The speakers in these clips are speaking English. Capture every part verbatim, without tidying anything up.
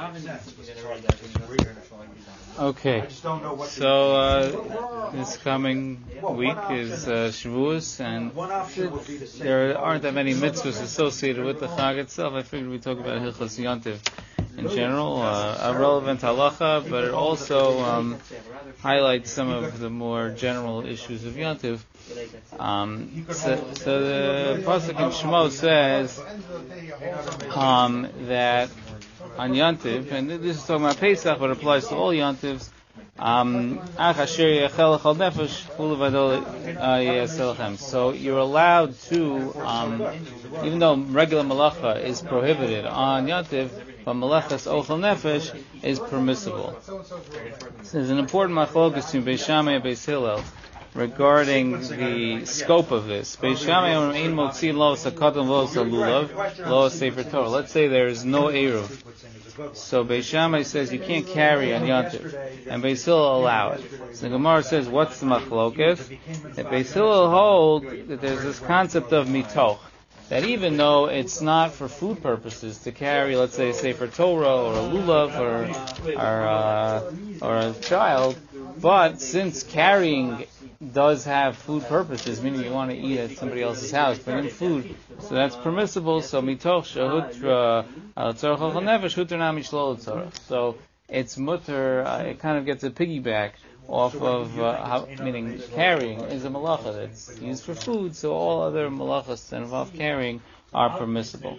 Okay, so uh, this coming week is uh, Shavuos, and there aren't that many mitzvahs associated with the Chag itself. I figured we'd talk about Hilchos Yontiv in general, uh, a relevant halacha, but it also um, highlights some of the more general issues of Yontiv. Um, so, so the pasuk in Shemot says um, that on Yontiv, and this is talking about Pesach, but it applies to all Yontivs. Um, so you're allowed to, um, even though regular malacha is prohibited on Yontiv, but malachas ochel nefesh is permissible. So there's an important machlokas between Beis Shammai and Beis Hillel regarding the scope of this. Beis Shammai ein motzin lo sakatan lo salulav lo sefer Torah. Let's say there is no eruv. So Beis Shammai says you can't carry on Yontiv, and Beis Hillel allow it. So the Gemara says, what's the machlokas? That Beis Hillel hold that there's this concept of mitoch, that even though it's not for food purposes to carry, let's say, Sefer Torah or a lulav or or, uh, or a child, but since carrying does have food purposes, meaning you want to eat at somebody else's house, bring in food, so that's permissible. So mitoch shahutra al tzarach ochel nefesh hutra na mishlo tzarach. So it's mutter. Uh, it kind of gets a piggyback off of uh, how, meaning carrying is a malacha that's used for food. So all other malachas that involve carrying are permissible.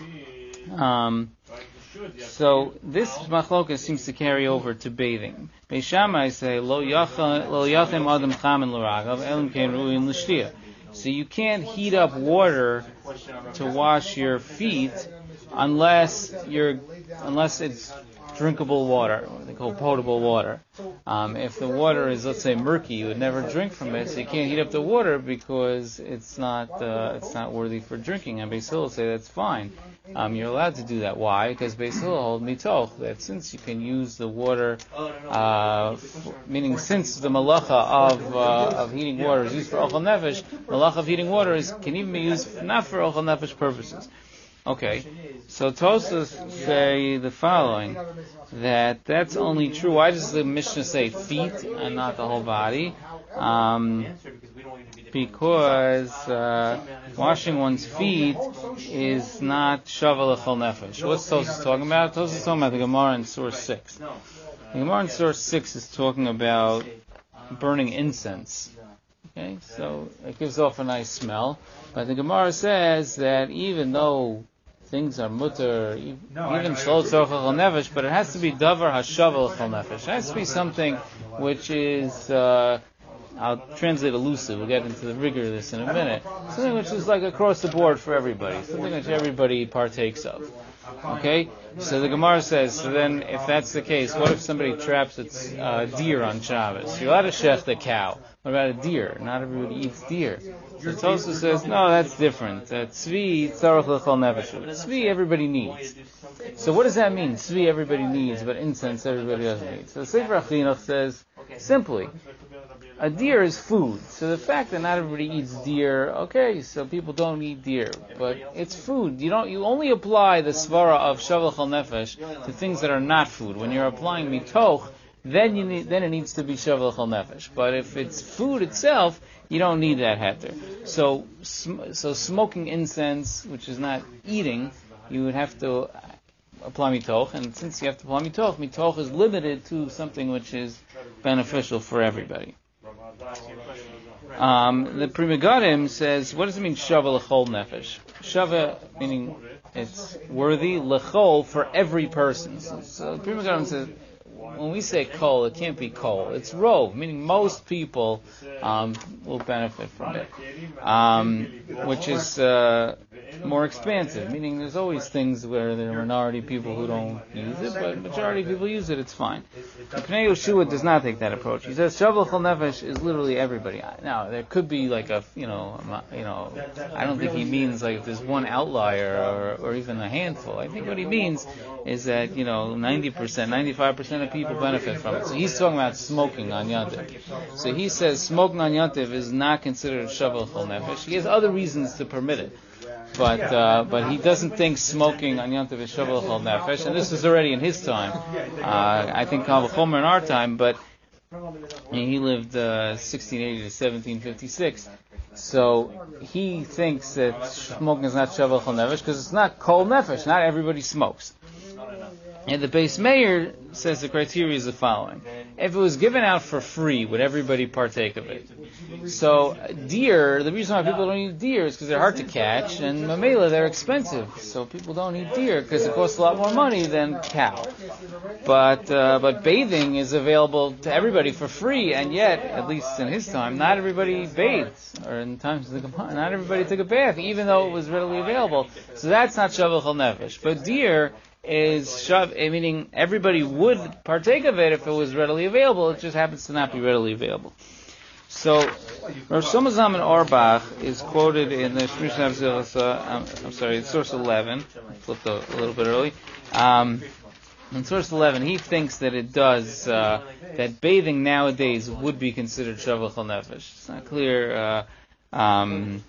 Um, So this machlokas seems to carry over to bathing. Beis Shammai say lo yachem adam chamen l'ragav elim kein ruin l'shtia. So you can't heat up water to wash your feet unless you're unless it's drinkable water, what they call potable water. Um, if the water is, let's say, murky, you would never drink from it, so you can't heat up the water because it's not uh, it's not worthy for drinking. And Beis Hillel say that's fine. Um, you're allowed to do that. Why? Because Beis Hillel hold mitoch, that since you can use the water, uh, f- meaning since the malacha of uh, of heating water is used for ochel nefesh, malacha of heating water is can even be used not for ochel nefesh purposes. Okay, so Tosas say the following, that that's only true. Why does the Mishnah say feet and not the whole body? Um, because uh, washing one's feet is not shavel l'chol nefesh. What's Tosas talking about? Tosas is talking about the Gemara in Source six. The Gemara in Source six is talking about burning incense. Okay, so it gives off a nice smell. But the Gemara says that even though things are mutter, even shlo tzarach ochel nefesh, but it has to be davar hashavel ochel nefesh. It has to be something which is, uh, I'll translate elusive, we'll get into the rigor of this in a minute, something which is like across the board for everybody, something which everybody partakes of. Okay? So the Gemara says, so then if that's the case, what if somebody traps its uh, deer on Shabbos? You're allowed to shech the cow. What about a deer? Not everybody eats deer. So Tosfos says, no, that's different. That tzvi tzarach l'chol nefesh. Tzvi everybody needs. So what does that mean? Tzvi everybody needs, but incense everybody doesn't need. So the Sefer HaChinuch says, simply, a deer is food. So the fact that not everybody eats deer, okay, so people don't eat deer, but it's food. You don't. You only apply the svara of shavel chol nefesh to things that are not food. When you're applying mitoch, then you need, then it needs to be shavel chol nefesh. But if it's food itself, you don't need that heter. So, so smoking incense, which is not eating, you would have to apply mitoch, and since you have to apply mitoch, mitoch is limited to something which is beneficial for everybody. Um, the Pri Megadim says, what does it mean, shava l'chol nefesh? Shava, meaning it's worthy, l'chol, for every person. So, so the Pri Megadim says, when we say kol, it can't be kol. It's rov, meaning most people um, will benefit from it, um, which is uh, more expansive, meaning there's always things where there are minority people who don't use it, but majority of people use it, it's fine. Pnei Yehoshua does not take that approach. He says shavel chol nefesh is literally everybody. Now, there could be like a, you know, you know, I don't think he means like if there's one outlier or, or even a handful. I think what he means is that, you know, ninety percent, ninety-five percent of people benefit from it. So he's talking about smoking on Yontiv. So he says smoking on Yontiv is not considered shavel chol nefesh. He has other reasons to permit it. but uh, but he doesn't think smoking on Yom Tov is Shavuot Chol Nefesh, and this was already in his time. Uh, I think Kal V'chomer in our time, but he lived uh, sixteen eighty to seventeen fifty-six. So he thinks that smoking is not Shavuot Chol Nefesh because it's not Kol Nefesh. Not everybody smokes. And the Beis Meir says the criteria is the following. If it was given out for free, would everybody partake of it? So deer, the reason why people don't eat deer is because they're hard to catch, and mamela, they're expensive. So people don't eat deer because it costs a lot more money than cow. But uh, but bathing is available to everybody for free, and yet, at least in his time, not everybody bathes, or in times of the Gemara, not everybody took a bath, even though it was readily available. So that's not Shavuot Chol Nefesh. But deer is shav, meaning everybody would partake of it if it was readily available. It just happens to not be readily available. So, Rav Shlomo Zalman Auerbach is quoted in the Shmir Shnav Zilasa, um, I'm sorry, it's source eleven. I flipped a, a little bit early. Um, in source eleven, he thinks that it does, uh, that bathing nowadays would be considered Shavuot Chol Nefesh. It's not clear, uh, um,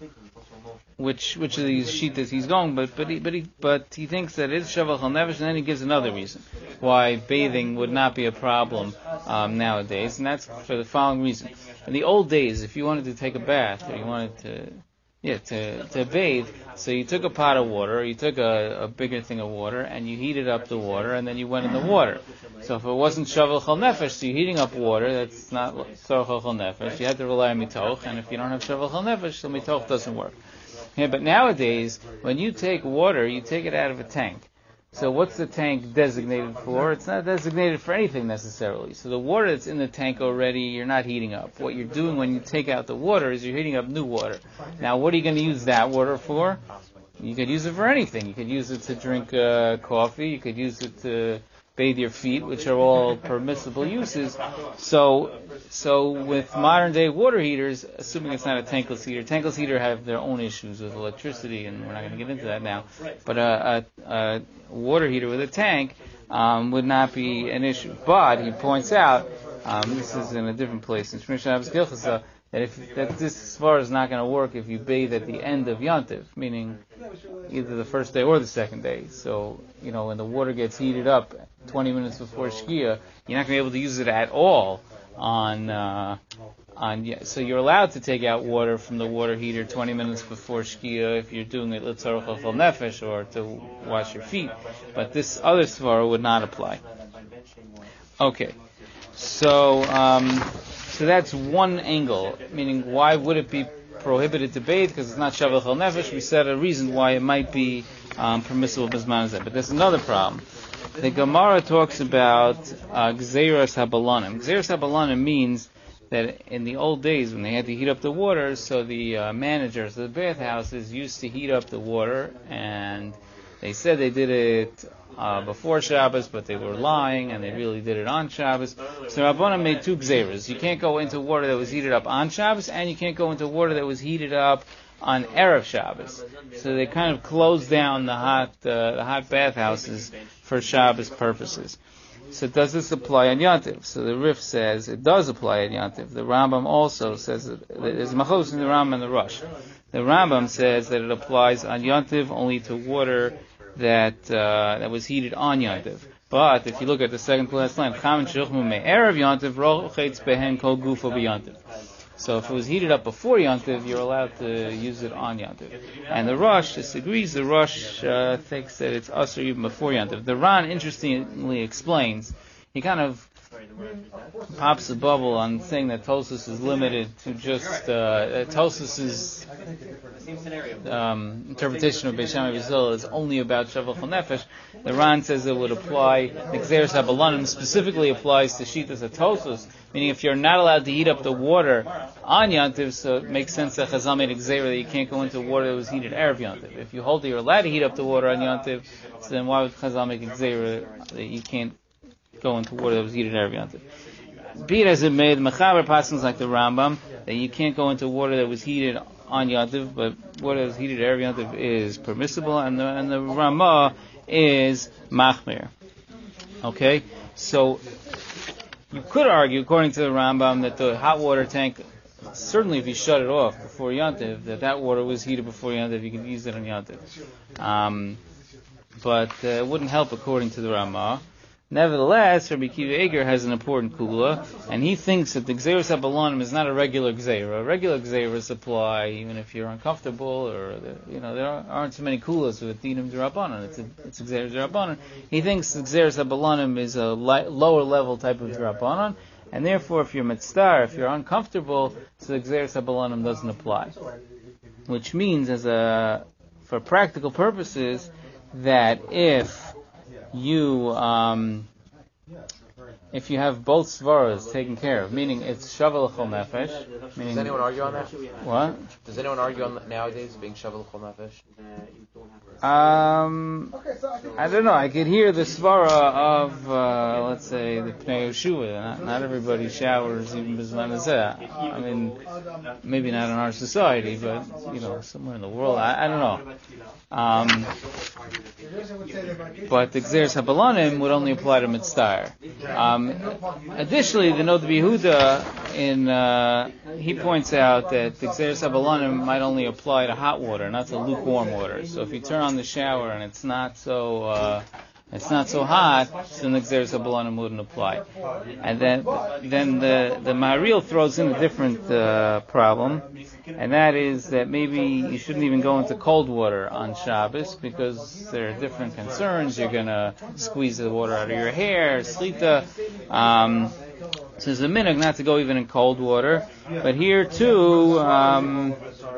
which which of these shitas he's going, but but he but he but he thinks that it's Shavuot Chol Nefesh, and then he gives another reason why bathing would not be a problem um, nowadays, and that's for the following reason. In the old days, if you wanted to take a bath or you wanted to yeah to to bathe, so you took a pot of water, or you took a, a bigger thing of water, and you heated up the water, and then you went in the water. So if it wasn't Shavuot Chol Nefesh, so you're heating up water, that's not Shavuot Chol Nefesh. You had to rely on mitoch, and if you don't have Shavuot Chol Nefesh, the mitoch doesn't work. Yeah, but nowadays, when you take water, you take it out of a tank. So what's the tank designated for? It's not designated for anything necessarily. So the water that's in the tank already, you're not heating up. What you're doing when you take out the water is you're heating up new water. Now, what are you going to use that water for? You could use it for anything. You could use it to drink uh, coffee. You could use it to bathe your feet, which are all permissible uses. So, so with modern day water heaters, assuming it's not a tankless heater, tankless heater have their own issues with electricity, and we're not going to get into that now. But a, a, a water heater with a tank um, would not be an issue. But he points out, um, this is in a different place in Shmir Shabbos Gilchasa, that if that this svara is not going to work if you bathe at the end of Yontiv, meaning either the first day or the second day. So, you know, when the water gets heated up twenty minutes before Shkia, you're not going to be able to use it at all on, uh, on, so you're allowed to take out water from the water heater twenty minutes before Shkia if you're doing it L'tzarech Chol Nefesh or to wash your feet. But this other svara would not apply. Okay. So, um, So that's one angle, meaning why would it be prohibited to bathe? Because it's not Shavuot Chol Nefesh. We said a reason why it might be um, permissible B'zman Zeh. But there's another problem. The Gemara talks about uh, Gzeiras HaBalanim. Gzeiras HaBalanim means that in the old days when they had to heat up the water, so the uh, managers of the bathhouses used to heat up the water, and they said they did it Uh, before Shabbos, but they were lying, and they really did it on Shabbos. So Rabbanan made two gzeiras. You can't go into water that was heated up on Shabbos, and you can't go into water that was heated up on Erev Shabbos. So they kind of closed down the hot uh, the hot bathhouses for Shabbos purposes. So does this apply on Yontiv? So the Rif says it does apply on Yontiv. The Rambam also says that there's machos in the Rambam and the Rosh. The Rambam says that it applies on Yontiv only to water that uh, that was heated on Yontiv. But if you look at the second to last line, Erev Yontiv rochets behen kol gufo b'Yontiv. So if it was heated up before Yontiv, you're allowed to use it on Yontiv. And the Rosh disagrees. The Rosh uh, thinks that it's usher even before Yontiv. The Ran interestingly explains. He kind of pops a bubble on saying that Tosfos is limited to just uh, Tosfos' um, interpretation of Beis Shammai V'Zil is only about Shavuot Chol Nefesh. The Ran says it would apply, the Gzeiras HaBalanim specifically applies to Shitas HaTosfos, meaning if you're not allowed to heat up the water on Yontiv, so it makes sense that Chazal made a Gzeira that you can't go into water that was heated Erev Yontiv. If you hold that you're allowed to heat up the water on Yontiv, so then why would Chazal make a Gzeira that you can't go into water that was heated Erev Yontiv? Be it as it may, the Mechaber passes like the Rambam, that you can't go into water that was heated on Yontiv, but water that was heated Erev Yontiv is permissible, and the, and the Ramah is Machmir. Okay? So, you could argue, according to the Rambam, that the hot water tank, certainly if you shut it off before before Yantiv, that that water was heated before Yantiv, you can use it on Yantiv. Um, but uh, it wouldn't help according to the Ramah. Nevertheless, Rabbi Akiva Eiger has an important kula, and he thinks that the Gzeirus HaBalanim is not a regular Gzeira. Regular Gzeiras apply even if you're uncomfortable, or the, you know there aren't so many kulas with Dinim D'Rabbanan. It's a it's a Gzeirus D'Rabbanan. He thinks the Gzeirus HaBalanim is a li- lower level type of D'Rabbanan, and therefore, if you're mitzvah, if you're uncomfortable, so the Gzeirus HaBalanim doesn't apply. Which means, as a for practical purposes, that if you, um, if you have both svaras taken care of, meaning it's shavel l'chol nefesh. Does anyone argue on that? What? Does anyone argue on that nowadays being shavel l'chol nefesh? Um, I don't know. I could hear the svara of, uh, let's say, the Pnei Yeshua. Not, not everybody showers even b'zman hazeh. I mean, maybe not in our society, but you know, somewhere in the world. I, I don't know. Um, but the Gzeirus HaBalanim would only apply to mitzvah. Um, additionally, the Nod Yehuda in uh, he points out that the Gzeirus HaBalanim might only apply to hot water, not to lukewarm water. So if you turn on the shower and it's not so uh, it's not so hot, then the Gzeirus HaBalanim wouldn't apply. And then then the the Maharil throws in a different uh, problem, and that is that maybe you shouldn't even go into cold water on Shabbos because there are different concerns. You're going to squeeze the water out of your hair, slita. Um, so there's a minhag not to go even in cold water. But here too, um,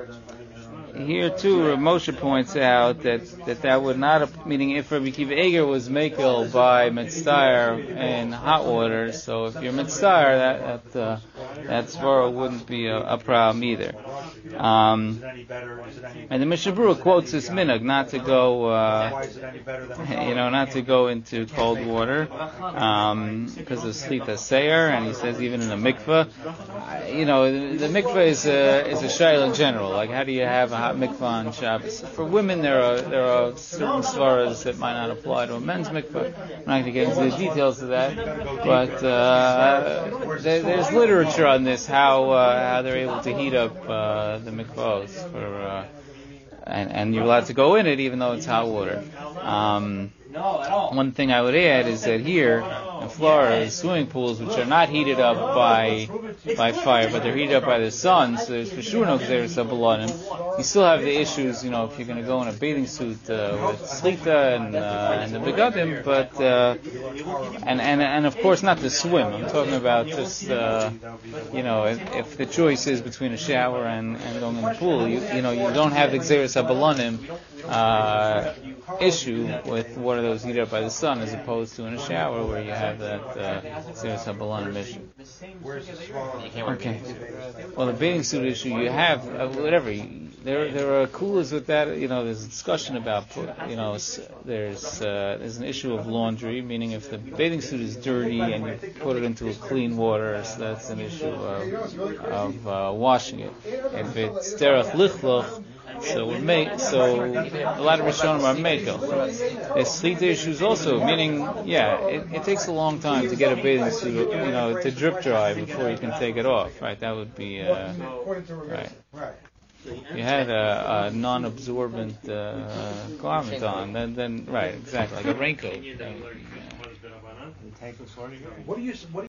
here too, Rav Moshe points out that, that that would not, meaning if Rabbi Akiva Eiger was makel by mitzvah in hot water, so if you're mitzvah, that that uh, that svara wouldn't be a, a problem either. Um, and the Mishnah Berurah quotes this minhag not to go, uh, you know, not to go into cold water um, because of slita seir, and he says even in a mikveh, uh, you know, the, the mikveh is a is a shayla in general. Like, how do you have a hot mikveh on Shabbos? For women, there are there are certain svaras that might not apply to a men's mikveh. I'm not going to get into the details of that, but uh, there, there's literature on this, how uh, how they're able to heat up uh, the mikvahs for, uh, and and you're allowed to go in it even though it's hot water. Um, One thing I would add is that here in Florida, swimming pools which are not heated up by by fire, but they're heated up by the sun, so there's for sure no Gzeirus HaBalanim. You still have the issues, you know, if you're going to go in a bathing suit uh, with slita and uh, and the begadim, but uh, and and and of course not to swim. I'm talking about just uh, you know, if, if the choice is between a shower and, and going in the pool, you you know you don't have the Gzeirus HaBalanim uh, issue with water that was heated up by the sun, as opposed to in a shower where you have that uh, Gzeirus HaBalanim issue. Okay. Well, the bathing suit issue, you have uh, whatever. You, there, there are coolers with that. You know, there's a discussion about, you know, there's uh, there's an issue of laundry, meaning if the bathing suit is dirty and you put it into a clean water, so that's an issue of, of uh, washing it. If it's derech lichloch, so we make so a lot of Rishonim are mekel. There's slita issues also, meaning yeah, it, it takes a long time to get a bathing suit, you know, to drip dry before you can take it off. Right? That would be uh, right. You had a, a non-absorbent uh, garment on, then then right, exactly, like a raincoat. What do you? What